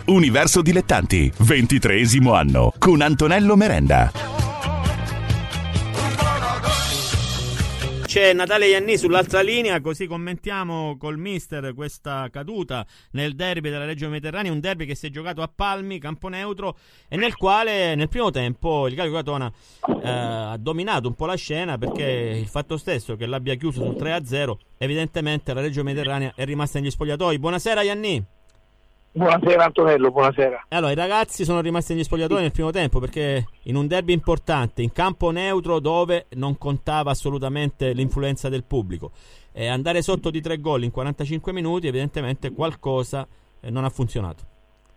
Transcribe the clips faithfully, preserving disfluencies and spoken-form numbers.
Universo Dilettanti, ventitreesimo anno, con Antonello Merenda. C'è Natale Ianni sull'altra linea, così commentiamo col mister questa caduta nel derby della Reggio Mediterranea, un derby che si è giocato a Palmi, campo neutro, e nel quale nel primo tempo il Gallico Catona eh, ha dominato un po' la scena, perché il fatto stesso che l'abbia chiuso sul tre a zero, evidentemente la Reggio Mediterranea è rimasta negli spogliatoi. Buonasera Ianni. Buonasera Antonello, buonasera. Allora, i ragazzi sono rimasti negli spogliatoi nel primo tempo, perché in un derby importante, in campo neutro, dove non contava assolutamente l'influenza del pubblico, e andare sotto di tre gol in quarantacinque minuti, evidentemente qualcosa eh, non ha funzionato.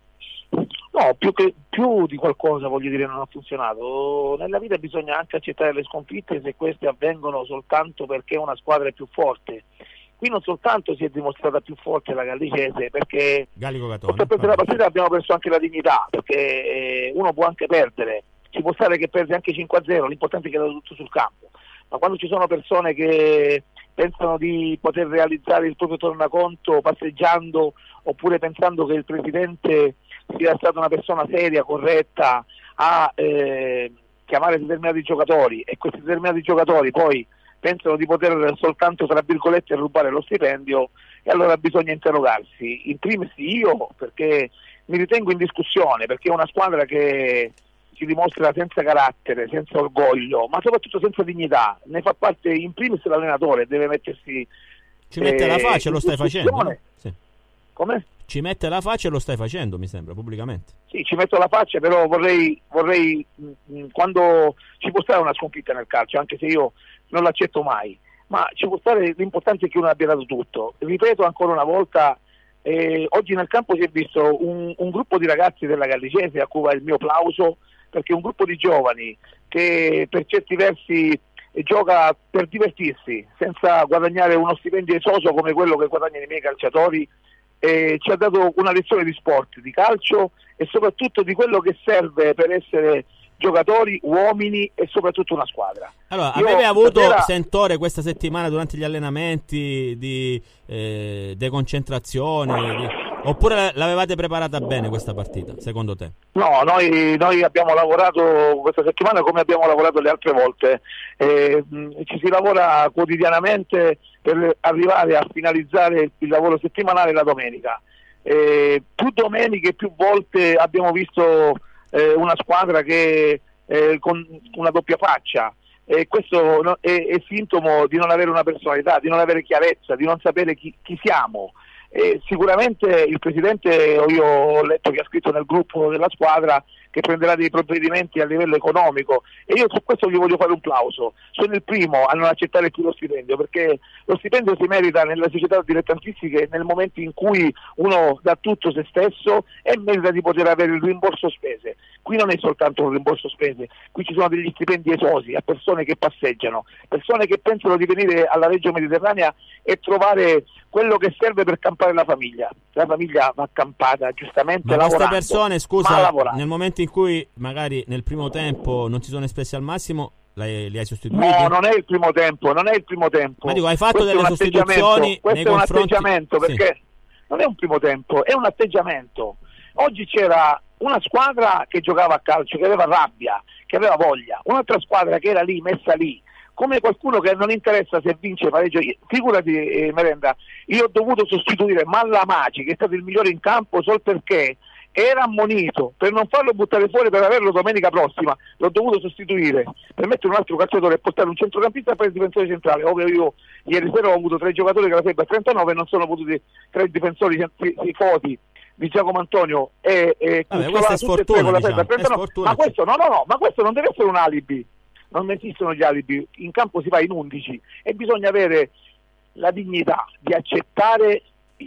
No, più, che, più di qualcosa voglio dire non ha funzionato. Nella vita bisogna anche accettare le sconfitte, se queste avvengono soltanto perché una squadra è più forte. Qui non soltanto si è dimostrata più forte la Gallicese, perché oltre a perdere la partita abbiamo perso anche la dignità, perché uno può anche perdere, ci può stare che perde anche cinque a zero, l'importante è che dà tutto sul campo, ma quando ci sono persone che pensano di poter realizzare il proprio tornaconto passeggiando, oppure pensando che il presidente sia stata una persona seria, corretta, a eh, chiamare determinati giocatori, e questi determinati giocatori poi pensano di poter soltanto, tra virgolette, rubare lo stipendio, e allora bisogna interrogarsi. In primis io, perché mi ritengo in discussione, perché è una squadra che si dimostra senza carattere, senza orgoglio, ma soprattutto senza dignità. Ne fa parte in primis l'allenatore, deve mettersi... Ci mette eh, la faccia e lo stai facendo, no? Sì. Come? Ci mette la faccia e lo stai facendo, mi sembra, pubblicamente. Sì, ci metto la faccia, però vorrei, vorrei mh, quando ci può stare una sconfitta nel calcio, anche se io non l'accetto mai, ma ci può stare, l'importante è che uno abbia dato tutto. Ripeto ancora una volta, eh, oggi nel campo si è visto un, un gruppo di ragazzi della Gallicese a cui va il mio plauso, perché è un gruppo di giovani che per certi versi gioca per divertirsi, senza guadagnare uno stipendio esoso come quello che guadagnano i miei calciatori. Eh, ci ha dato una lezione di sport, di calcio, e soprattutto di quello che serve per essere giocatori, uomini e soprattutto una squadra. Allora, Io avete avuto stasera... sentore questa settimana durante gli allenamenti di eh, deconcentrazione, di... oppure l'avevate preparata bene questa partita, secondo te? No, noi, noi abbiamo lavorato questa settimana come abbiamo lavorato le altre volte, eh, mh, ci si lavora quotidianamente per arrivare a finalizzare il lavoro settimanale la domenica. Eh, più domeniche, più volte abbiamo visto eh, una squadra che eh, con una doppia faccia, e questo no, è, è sintomo di non avere una personalità, di non avere chiarezza, di non sapere chi, chi siamo. E sicuramente il presidente, io ho letto che ha scritto nel gruppo della squadra che prenderà dei provvedimenti a livello economico, e io su questo gli voglio fare un plauso. Sono il primo a non accettare più lo stipendio, perché lo stipendio si merita nelle società dilettantistiche nel momento in cui uno dà tutto se stesso e merita di poter avere il rimborso spese. Qui non è soltanto un rimborso spese, qui ci sono degli stipendi esosi a persone che passeggiano, persone che pensano di venire alla Reggio Mediterranea e trovare quello che serve per campare la famiglia. La famiglia va campata giustamente, ma lavorando. Queste persone, scusa, nel momento in cui magari nel primo tempo non si sono espressi al massimo, li, li hai sostituiti? No, non è il primo tempo, non è il primo tempo. Ma dico, hai fatto questo delle sostituzioni questo nei è un confronti... atteggiamento, perché sì. Non è un primo tempo, è un atteggiamento. Oggi c'era una squadra che giocava a calcio, che aveva rabbia, che aveva voglia, un'altra squadra che era lì, messa lì, come qualcuno che non interessa se vince pareggio. Figurati, eh, Merenda, io ho dovuto sostituire Mallamaci, che è stato il migliore in campo, solo perché era ammonito, per non farlo buttare fuori, per averlo domenica prossima l'ho dovuto sostituire, per mettere un altro calciatore e portare un centrocampista a fare il difensore centrale. Ovvio, io ieri sera ho avuto tre giocatori che la febbre a trentanove, non sono potuti tre difensori tifoti di Giacomo Antonio e, e Vabbè, questa è sfortuna, con la diciamo, febbre a trentanove. è sfortuna, ma questo no, no, no, ma questo non deve essere un alibi. Non esistono gli alibi, in campo si va in undici e bisogna avere la dignità di accettare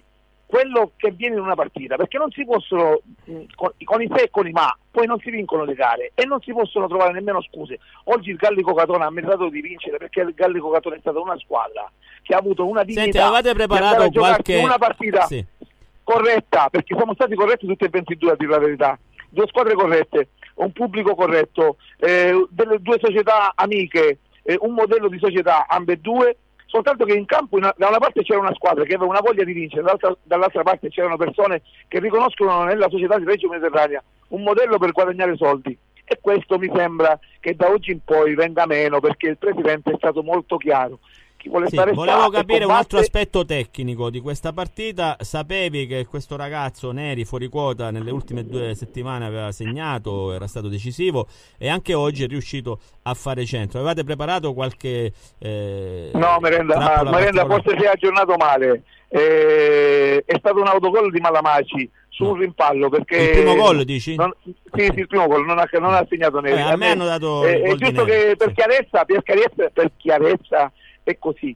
quello che viene in una partita, perché non si possono, con, con i se e con i ma, poi non si vincono le gare e non si possono trovare nemmeno scuse. Oggi il Gallico Catona ha meritato di vincere, perché il Gallico Catona è stata una squadra che ha avuto una dignità. Senti, avevate preparato di qualche una partita sì. corretta, perché siamo stati corretti tutti e ventidue, a dire la verità, due squadre corrette, un pubblico corretto, eh, delle due società amiche, eh, un modello di società ambedue. soltanto che in campo in, da una parte c'era una squadra che aveva una voglia di vincere, dall'altra, dall'altra parte c'erano persone che riconoscono nella società di Reggio Mediterranea un modello per guadagnare soldi, e questo mi sembra che da oggi in poi venga meno, perché il presidente è stato molto chiaro. Chi vuole sì, stare volevo capire combatte... un altro aspetto tecnico di questa partita. Sapevi che questo ragazzo Neri fuori quota nelle ultime due settimane aveva segnato, era stato decisivo e anche oggi è riuscito a fare centro. Avevate preparato qualche eh, no Merenda, ma, Merenda forse si è aggiornato male, eh, è stato un autogol di Malamaci su no. un rimpallo, perché il primo gol dici? Non, sì, sì, il primo gol non ha, non ha segnato Neri. Eh, a, a me hanno dato eh, è giusto che Neri, per sì. chiarezza per chiarezza per chiarezza è così.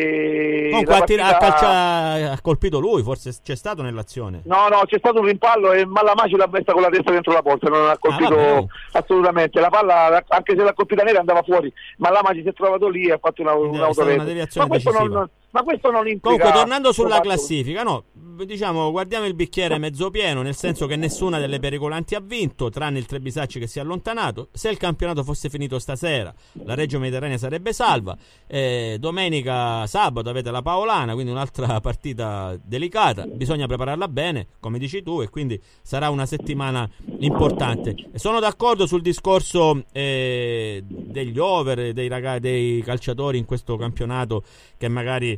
E comunque partita... ha, calcia... ha colpito lui, forse c'è stato nell'azione. No, no, c'è stato un rimpallo e Malamaci l'ha messa con la testa dentro la porta, non ha colpito ah, assolutamente. La palla, anche se l'ha colpita Nera, andava fuori. Malamaci si è trovato lì e ha fatto una, un'autorete. Ma questo non, ma questo non implica... Comunque, tornando sulla classifica, no, diciamo, guardiamo il bicchiere mezzo pieno, nel senso che nessuna delle pericolanti ha vinto, tranne il Trebisacci che si è allontanato. Se il campionato fosse finito stasera, la Reggio Mediterranea sarebbe salva. Eh, domenica, sabato avete la Paolana, quindi un'altra partita delicata. Bisogna prepararla bene, come dici tu, e quindi sarà una settimana importante. Sono d'accordo sul discorso eh, degli over, dei, ragazzi, dei calciatori in questo campionato che magari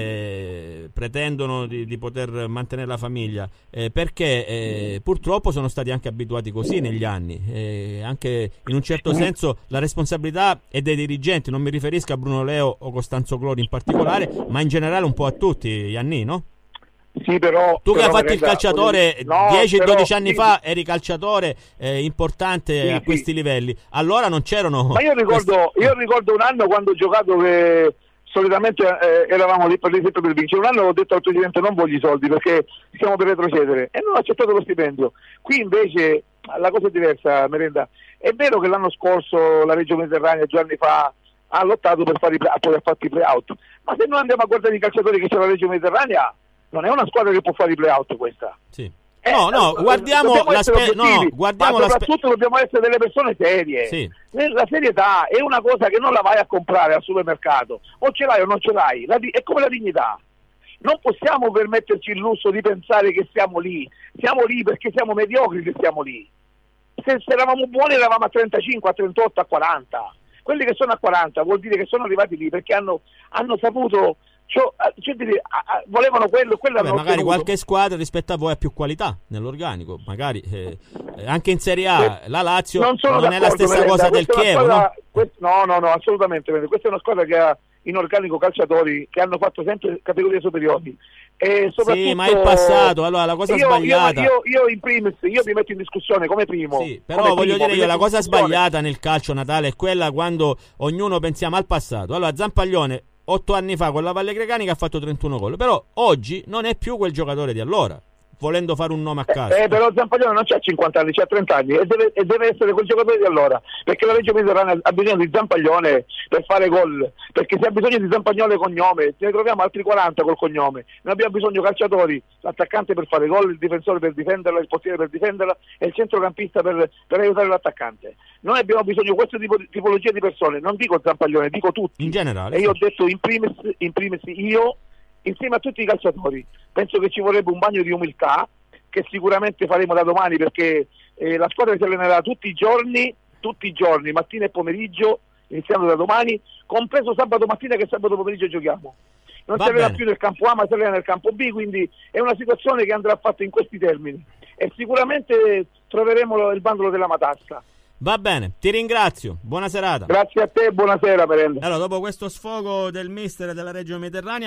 eh, pretendono di, di poter mantenere la famiglia, eh, perché eh, purtroppo sono stati anche abituati così negli anni, eh, anche in un certo senso la responsabilità è dei dirigenti, non mi riferisco a Bruno Leo o Costanzo Clori in particolare, ma in generale un po' a tutti, Ianni, no? Sì, però tu che però, hai fatto il calciatore no, dieci dodici anni sì. fa, eri calciatore eh, importante sì, a sì. questi livelli, allora non c'erano. Ma io ricordo, questi... io ricordo un anno quando ho giocato che solitamente eh, eravamo lì per l'esempio per vincere. Un anno ho detto al presidente non voglio i soldi perché stiamo per retrocedere e non ho accettato lo stipendio. Qui invece la cosa è diversa, Merenda. È vero che l'anno scorso la Reggio Mediterranea due anni fa ha lottato per fare i play, poi ha fatto i play-out, ma se noi andiamo a guardare i calciatori che c'è la Reggio Mediterranea non è una squadra che può fare i play-out questa. Sì. Eh, no, no, guardiamo l'aspe- no, no, guardiamo ma soprattutto dobbiamo essere delle persone serie. Sì. La serietà è una cosa che non la vai a comprare al supermercato, o ce l'hai o non ce l'hai, la di- è come la dignità. Non possiamo permetterci il lusso di pensare che siamo lì, siamo lì perché siamo mediocri che siamo lì. Se, se eravamo buoni eravamo a trentacinque, a trentotto, a quaranta. Quelli che sono a quaranta vuol dire che sono arrivati lì perché hanno, hanno saputo... Cioè, cioè, volevano quello, quello Vabbè, hanno magari ottenuto. qualche squadra rispetto a voi ha più qualità nell'organico, magari eh, anche in Serie A la Lazio non, non è la stessa Merenda, cosa del Chievo, squadra, no? Quest, no, no, no, assolutamente. Questa è una squadra che ha in organico calciatori che hanno fatto sempre categorie superiori. E soprattutto, sì, ma è il passato, allora la cosa io, sbagliata. Io, io, io in primis, io mi metto in discussione come primo. Sì, però come voglio primo, dire io, la cosa sbagliata nel calcio Natale è quella quando ognuno pensiamo al passato. Allora Zampaglione otto anni fa con la Valle Grecanica ha fatto trentuno gol, però oggi non è più quel giocatore di allora, volendo fare un nome a caso. Eh, eh, però Zampaglione non c'ha cinquanta anni, c'ha trenta anni e deve, e deve essere quel giocatore di allora, perché la Reggio Mediterranea ha bisogno di Zampaglione per fare gol, perché se ha bisogno di Zampaglione cognome, ne troviamo altri quaranta col cognome. Noi abbiamo bisogno calciatori, l'attaccante per fare gol, il difensore per difenderla, il portiere per difenderla e il centrocampista per, per aiutare l'attaccante. Noi abbiamo bisogno di questa tipo, tipologia di persone, non dico Zampaglione, dico tutti. In generale. E io ho detto in primis, in primis io, insieme a tutti i calciatori, penso che ci vorrebbe un bagno di umiltà che sicuramente faremo da domani, perché eh, la squadra si allenerà tutti i giorni, tutti i giorni, mattina e pomeriggio, iniziando da domani, compreso sabato mattina che sabato pomeriggio giochiamo. Non Va si allena bene. più nel campo A ma si allena nel campo B, quindi è una situazione che andrà fatta in questi termini e sicuramente troveremo il bandolo della matassa. Va bene, ti ringrazio, buona serata. Grazie a te, buonasera Merenda. Allora, dopo questo sfogo del mister della Reggio Mediterranea